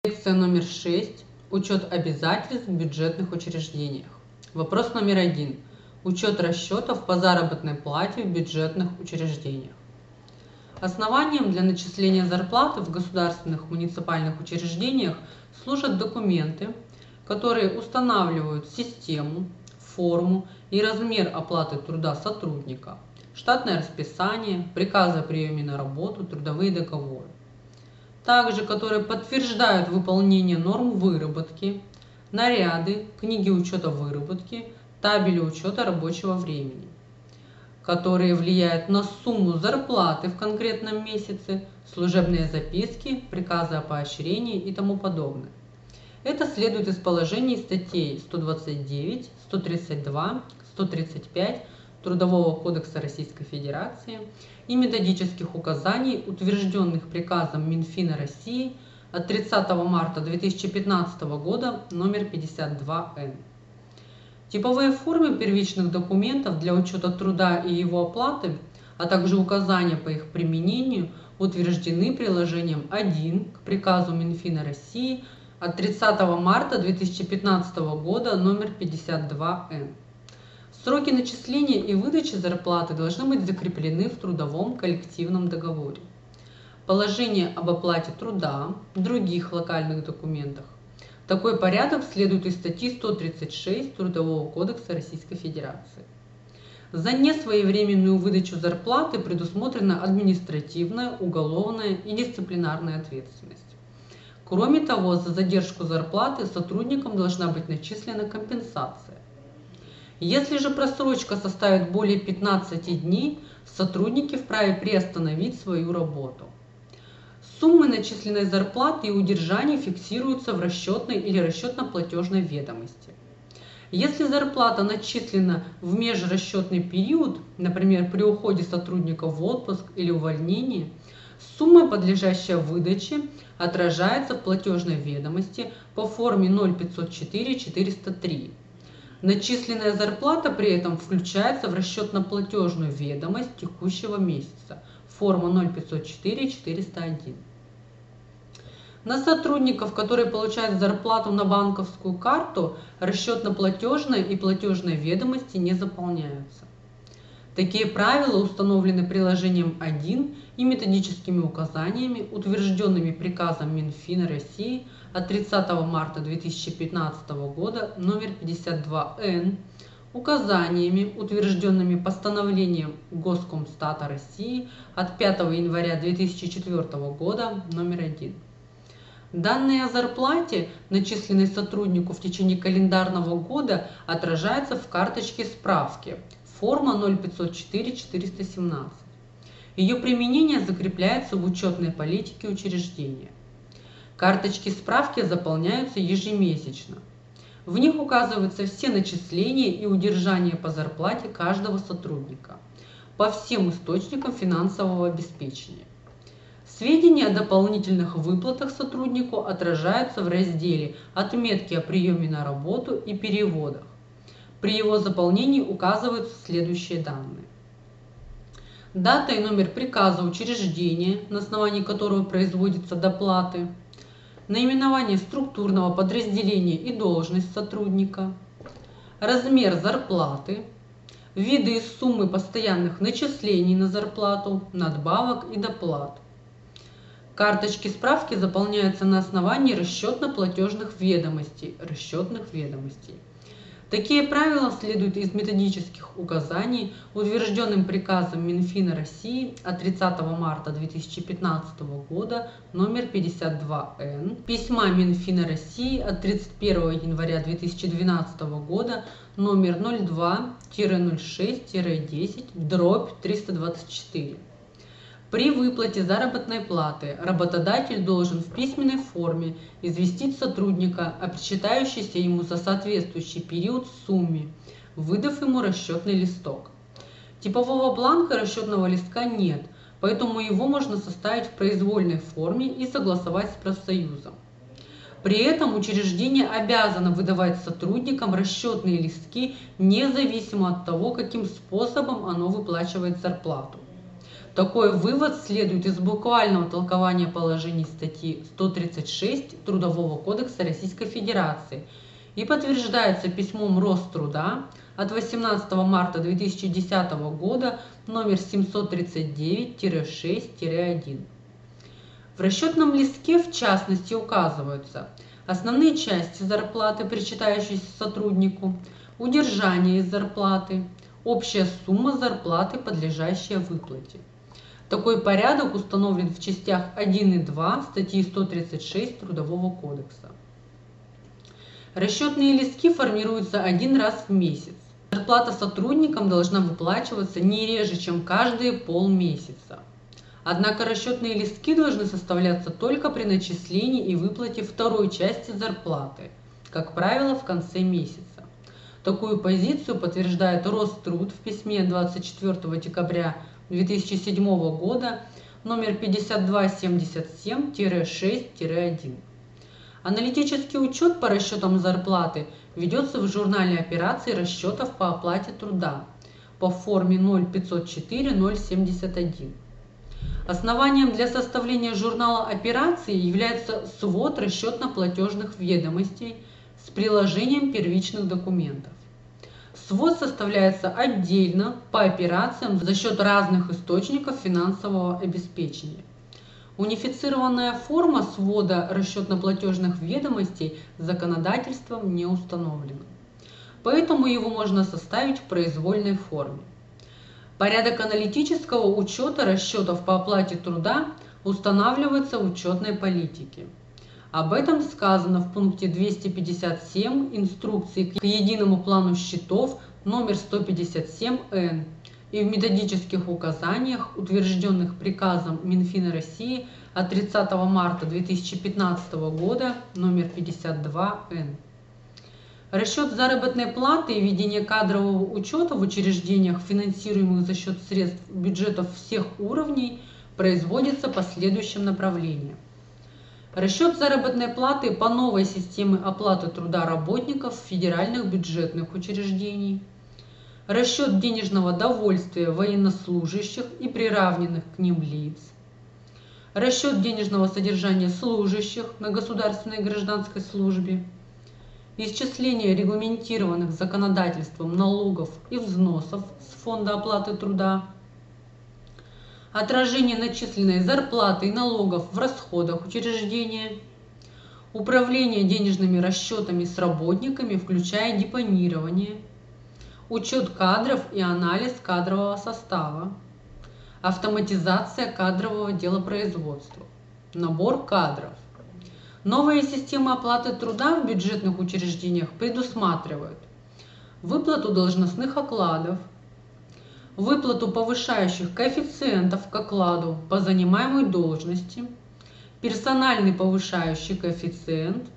Лекция номер 6. Учет обязательств в бюджетных учреждениях. Вопрос номер 1. Учет расчетов по заработной плате в бюджетных учреждениях. Основанием для начисления зарплаты в государственных муниципальных учреждениях служат документы, которые устанавливают систему, форму и размер оплаты труда сотрудника, штатное расписание, приказы о приеме на работу, трудовые договоры. Также, которые подтверждают выполнение норм выработки, наряды, книги учета выработки, табели учета рабочего времени, которые влияют на сумму зарплаты в конкретном месяце, служебные записки, приказы о поощрении и тому подобное. Это следует из положений статей 129, 132, 135 Трудового кодекса Российской Федерации и методических указаний, утвержденных приказом Минфина России от 30 марта 2015 года номер 52Н. Типовые формы первичных документов для учета труда и его оплаты, а также указания по их применению утверждены приложением 1 к приказу Минфина России от 30 марта 2015 года номер 52Н. Сроки начисления и выдачи зарплаты должны быть закреплены в трудовом коллективном договоре. Положение об оплате труда, других локальных документах. Такой порядок следует из статьи 136 Трудового кодекса Российской Федерации. За несвоевременную выдачу зарплаты предусмотрена административная, уголовная и дисциплинарная ответственность. Кроме того, за задержку зарплаты сотрудникам должна быть начислена компенсация. Если же просрочка составит более 15 дней, сотрудники вправе приостановить свою работу. Суммы начисленной зарплаты и удержания фиксируются в расчетной или расчетно-платежной ведомости. Если зарплата начислена в межрасчетный период, например, при уходе сотрудника в отпуск или увольнении, сумма, подлежащая выдаче, отражается в платежной ведомости по форме 0504-403. Начисленная зарплата при этом включается в расчетно-платежную ведомость текущего месяца, форма 0504-401. На сотрудников, которые получают зарплату на банковскую карту, расчетно-платежная и платежная ведомости не заполняются. Такие правила установлены приложением 1 и методическими указаниями, утвержденными приказом Минфина России от 30 марта 2015 года номер 52Н, указаниями, утвержденными постановлением Госкомстата России от 5 января 2004 года номер 1. Данные о зарплате, начисленной сотруднику в течение календарного года, отражаются в карточке справки, форма 0504-417. Ее применение закрепляется в учетной политике учреждения. Карточки справки заполняются ежемесячно. В них указываются все начисления и удержания по зарплате каждого сотрудника по всем источникам финансового обеспечения. Сведения о дополнительных выплатах сотруднику отражаются в разделе «Отметки о приеме на работу и переводах». При его заполнении указываются следующие данные. Дата и номер приказа учреждения, на основании которого производятся доплаты, наименование структурного подразделения и должность сотрудника, размер зарплаты, виды и суммы постоянных начислений на зарплату, надбавок и доплат. Карточки справки заполняются на основании расчетно-платежных ведомостей, Такие правила следуют из методических указаний, утвержденным приказом Минфина России от 30 марта 2015 года номер 52Н, письма Минфина России от 31 января 2012 года номер 02-06-10/324. При выплате заработной платы работодатель должен в письменной форме известить сотрудника о причитающейся ему за соответствующий период сумме, выдав ему расчетный листок. Типового бланка расчетного листка нет, поэтому его можно составить в произвольной форме и согласовать с профсоюзом. При этом учреждение обязано выдавать сотрудникам расчетные листки независимо от того, каким способом оно выплачивает зарплату. Такой вывод следует из буквального толкования положений статьи 136 Трудового кодекса Российской Федерации и подтверждается письмом Роструда от 18 марта 2010 года номер 739-6-1. В расчетном листке в частности указываются основные части зарплаты, причитающиеся сотруднику, удержание из зарплаты, общая сумма зарплаты, подлежащая выплате. Такой порядок установлен в частях 1 и 2 статьи 136 Трудового кодекса. Расчетные листки формируются один раз в месяц. Зарплата сотрудникам должна выплачиваться не реже, чем каждые полмесяца. Однако расчетные листки должны составляться только при начислении и выплате второй части зарплаты, как правило, в конце месяца. Такую позицию подтверждает Роструд в письме 24 декабря 2007 года номер 5277-6-1. Аналитический учет по расчетам зарплаты ведется в журнале операций расчетов по оплате труда по форме 0504-071. Основанием для составления журнала операций является свод расчетно-платежных ведомостей с приложением первичных документов. Свод составляется отдельно по операциям за счет разных источников финансового обеспечения. Унифицированная форма свода расчетно-платежных ведомостей законодательством не установлена, поэтому его можно составить в произвольной форме. Порядок аналитического учета расчетов по оплате труда устанавливается в учетной политике. Об этом сказано в пункте 257 инструкции к единому плану счетов номер 157-Н и в методических указаниях, утвержденных приказом Минфина России от 30 марта 2015 года номер 52-Н. Расчет заработной платы и ведение кадрового учета в учреждениях, финансируемых за счет средств бюджетов всех уровней, производится по следующим направлениям. Расчет заработной платы по новой системе оплаты труда работников федеральных бюджетных учреждений. Расчет денежного довольствия военнослужащих и приравненных к ним лиц. Расчет денежного содержания служащих на государственной и гражданской службе. Исчисление регламентированных законодательством налогов и взносов с фонда оплаты труда. Отражение начисленной зарплаты и налогов в расходах учреждения. Управление денежными расчетами с работниками, включая депонирование. Учет кадров и анализ кадрового состава. Автоматизация кадрового делопроизводства. Набор кадров. Новая система оплаты труда в бюджетных учреждениях предусматривает выплату должностных окладов, выплату повышающих коэффициентов к окладу по занимаемой должности, персональный повышающий коэффициент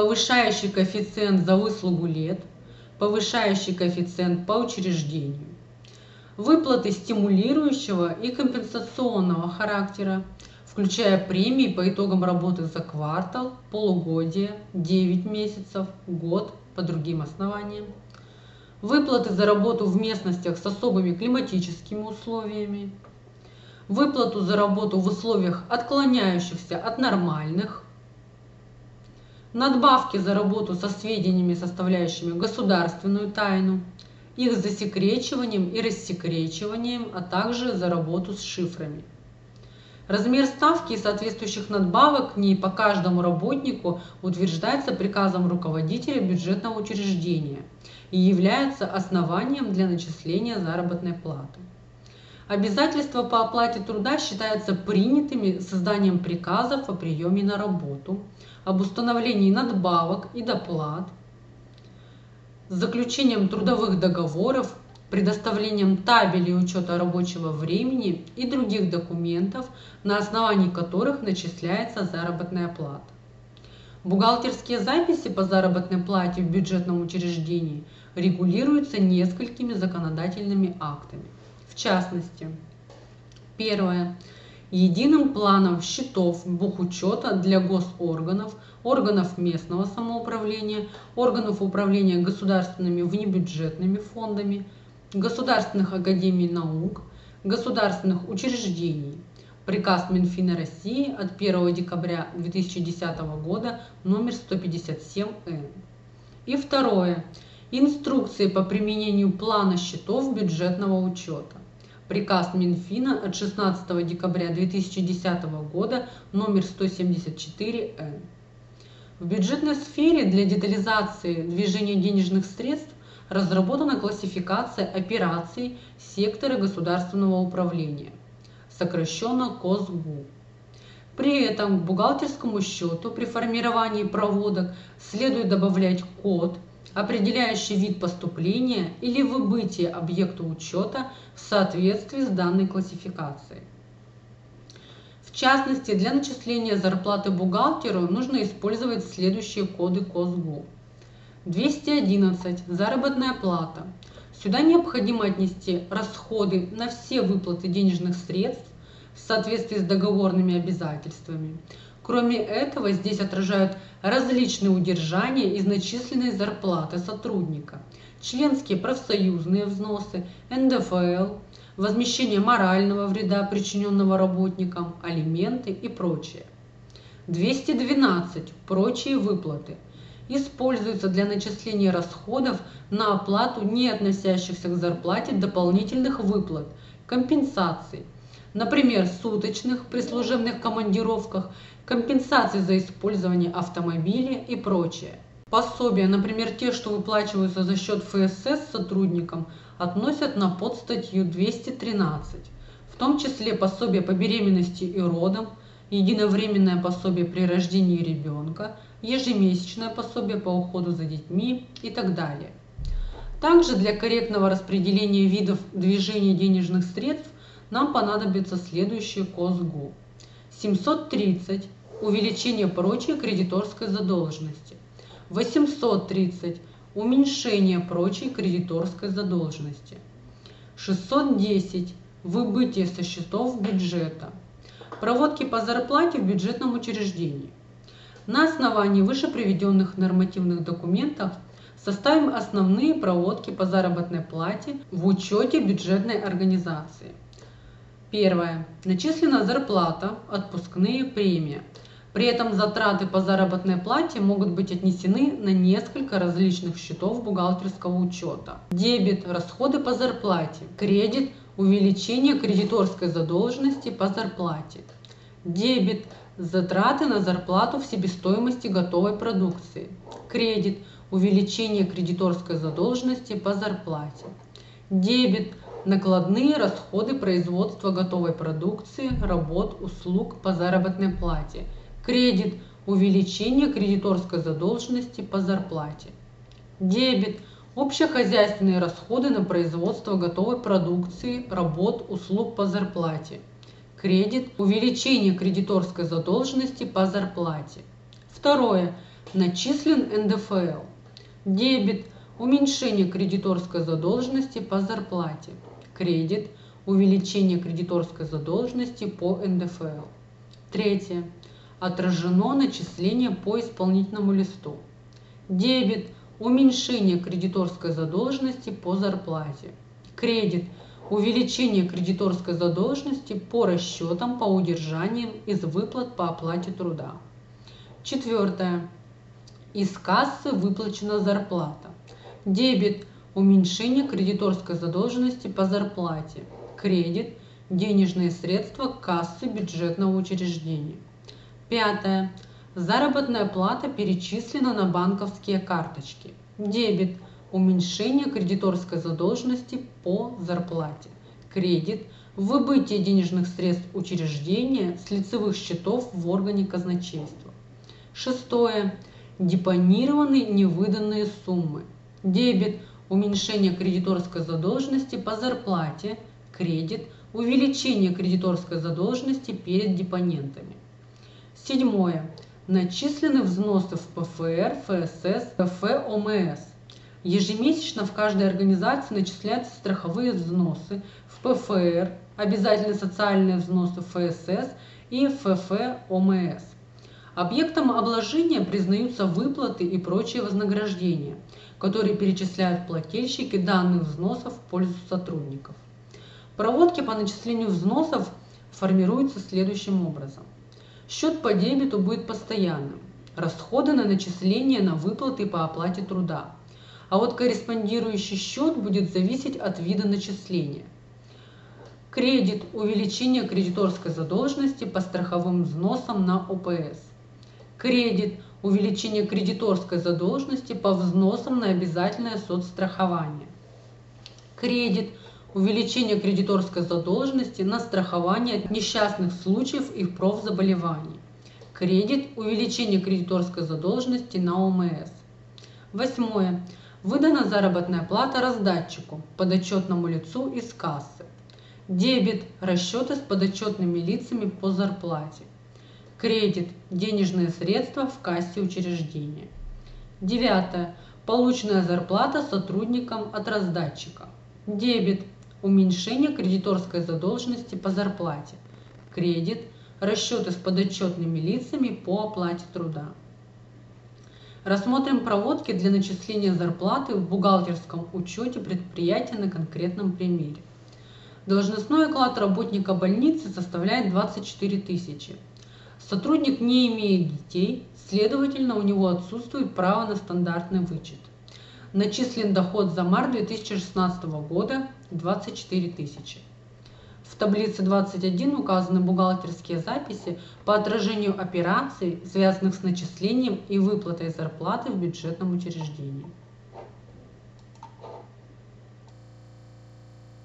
за выслугу лет, повышающий коэффициент по учреждению, выплаты стимулирующего и компенсационного характера, включая премии по итогам работы за квартал, полугодие, 9 месяцев, год по другим основаниям, выплаты за работу в местностях с особыми климатическими условиями, выплату за работу в условиях, отклоняющихся от нормальных, надбавки за работу со сведениями, составляющими государственную тайну, их засекречиванием и рассекречиванием, а также за работу с шифрами. Размер ставки и соответствующих надбавок к ней по каждому работнику утверждается приказом руководителя бюджетного учреждения и является основанием для начисления заработной платы. Обязательства по оплате труда считаются принятыми созданием приказов о приеме на работу, об установлении надбавок и доплат, с заключением трудовых договоров, предоставлением табелей учета рабочего времени и других документов, на основании которых начисляется заработная плата. Бухгалтерские записи по заработной плате в бюджетном учреждении регулируются несколькими законодательными актами. В частности, первое. Единым планом счетов бухучета для госорганов, органов местного самоуправления, органов управления государственными внебюджетными фондами, государственных академий наук, государственных учреждений. Приказ Минфина России от 1 декабря 2010 года номер 157-Н. И второе. Инструкции по применению плана счетов бюджетного учета. Приказ Минфина от 16 декабря 2010 года номер 174-Н. В бюджетной сфере для детализации движения денежных средств разработана классификация операций сектора государственного управления, сокращенно КОСГУ. При этом к бухгалтерскому счету при формировании проводок следует добавлять код, определяющий вид поступления или выбытия объекта учета в соответствии с данной классификацией. В частности, для начисления зарплаты бухгалтеру нужно использовать следующие коды КОСГУ. 211. Заработная плата. Сюда необходимо отнести расходы на все выплаты денежных средств в соответствии с договорными обязательствами. Кроме этого, здесь отражают различные удержания из начисленной зарплаты сотрудника, членские профсоюзные взносы, НДФЛ, возмещение морального вреда, причиненного работникам, алименты и прочее. 212. Прочие выплаты. Используется для начисления расходов на оплату не относящихся к зарплате дополнительных выплат, компенсаций, например, суточных при служебных командировках, компенсации за использование автомобиля и прочее. Пособия, например, те, что выплачиваются за счет ФСС сотрудникам, относят на подстатью 213, в том числе пособие по беременности и родам, единовременное пособие при рождении ребенка, ежемесячное пособие по уходу за детьми и так далее. Также для корректного распределения видов движения денежных средств нам понадобится следующее КОСГУ. 730. Увеличение прочей кредиторской задолженности. 830. Уменьшение прочей кредиторской задолженности. 610. Выбытие со счетов бюджета. Проводки по зарплате в бюджетном учреждении. На основании выше приведенных нормативных документов составим основные проводки по заработной плате в учете бюджетной организации. Первое. Начислена зарплата, отпускные, премии. При этом затраты по заработной плате могут быть отнесены на несколько различных счетов бухгалтерского учета. Дебет – расходы по зарплате. Кредит – увеличение кредиторской задолженности по зарплате. Дебет – затраты на зарплату в себестоимости готовой продукции. Кредит – увеличение кредиторской задолженности по зарплате. Дебет – накладные расходы производства готовой продукции, работ, услуг по заработной плате. Кредит – увеличение кредиторской задолженности по зарплате. Дебет – общехозяйственные расходы на производство готовой продукции, работ, услуг по зарплате. Кредит – увеличение кредиторской задолженности по зарплате. Второе. Начислен НДФЛ. Дебет – уменьшение кредиторской задолженности по зарплате. Кредит – увеличение кредиторской задолженности по НДФЛ. Третье. Отражено начисление по исполнительному листу. Дебет – уменьшение кредиторской задолженности по зарплате. Кредит – увеличение кредиторской задолженности по расчетам по удержаниям из выплат по оплате труда. Четвертое. Из кассы выплачена зарплата. Дебет – уменьшение кредиторской задолженности по зарплате. Кредит – денежные средства кассы бюджетного учреждения. Пятое. Заработная плата перечислена на банковские карточки. Дебет – уменьшение кредиторской задолженности по зарплате. Кредит – выбытие денежных средств учреждения с лицевых счетов в органе казначейства. Шестое. Депонированы невыданные суммы. Дебет – уменьшение кредиторской задолженности по зарплате. Кредит – увеличение кредиторской задолженности перед депонентами. Седьмое. Начислены взносы в ПФР, ФСС, ПФ, ОМС. Ежемесячно в каждой организации начисляются страховые взносы в ПФР, обязательные социальные взносы в ФСС и ФФ, ОМС. Объектом обложения признаются выплаты и прочие вознаграждения, которые перечисляют плательщики данных взносов в пользу сотрудников. Проводки по начислению взносов формируются следующим образом. Счет по дебету будет постоянным. Расходы на начисление на выплаты по оплате труда. А вот корреспондирующий счет будет зависеть от вида начисления. Кредит – увеличение кредиторской задолженности по страховым взносам на ОПС. Кредит – увеличение кредиторской задолженности по взносам на обязательное соцстрахование. Кредит – увеличение кредиторской задолженности на страхование от несчастных случаев и профзаболеваний. Кредит – увеличение кредиторской задолженности на ОМС. 8. Выдана заработная плата раздатчику, подотчетному лицу из кассы. Дебет – расчеты с подотчетными лицами по зарплате. Кредит – денежные средства в кассе учреждения. 9. Полученная зарплата сотрудникам от раздатчика. Дебет – уменьшение кредиторской задолженности по зарплате. Кредит – расчеты с подотчетными лицами по оплате труда. Рассмотрим проводки для начисления зарплаты в бухгалтерском учете предприятия на конкретном примере. Должностной оклад работника больницы составляет 24 тысячи. Сотрудник не имеет детей, следовательно, у него отсутствует право на стандартный вычет. Начислен доход за март 2016 года 24 тысячи. В таблице 21 указаны бухгалтерские записи по отражению операций, связанных с начислением и выплатой зарплаты в бюджетном учреждении.